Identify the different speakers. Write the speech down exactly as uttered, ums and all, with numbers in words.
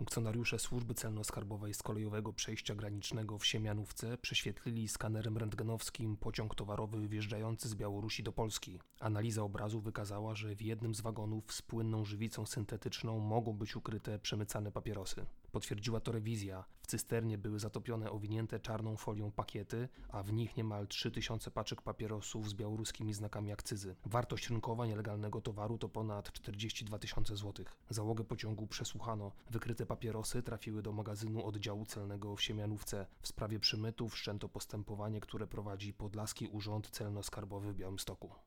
Speaker 1: Funkcjonariusze Służby Celno-Skarbowej z kolejowego przejścia granicznego w Siemianówce prześwietlili skanerem rentgenowskim pociąg towarowy wjeżdżający z Białorusi do Polski. Analiza obrazu wykazała, że w jednym z wagonów z płynną żywicą syntetyczną mogą być ukryte przemycane papierosy. Potwierdziła to rewizja. W cysternie były zatopione owinięte czarną folią pakiety, a w nich niemal trzy tysiące paczek papierosów z białoruskimi znakami akcyzy. Wartość rynkowa nielegalnego towaru to ponad czterdzieści dwa tysiące złotych. Załogę pociągu przesłuchano. Wykryte papierosy trafiły do magazynu oddziału celnego w Siemianówce. W sprawie przemytu wszczęto postępowanie, które prowadzi Podlaski Urząd Celno-Skarbowy w Białymstoku.